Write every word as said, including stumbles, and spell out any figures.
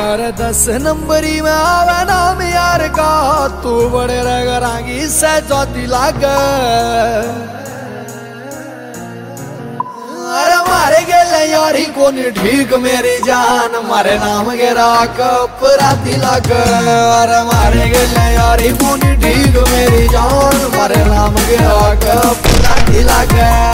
अरे दस नंबरी में आवे नाम यार का, तू बड़े रगरागी से चौथी लाग। अरे मारे गेले यारी कोनी ठीक मेरी जान, मारे नाम के राख अपराधी लाग। अरे मारे गेले यारी कोनी ठीक मेरी जान, मारे नाम के राख अपराधी लाग।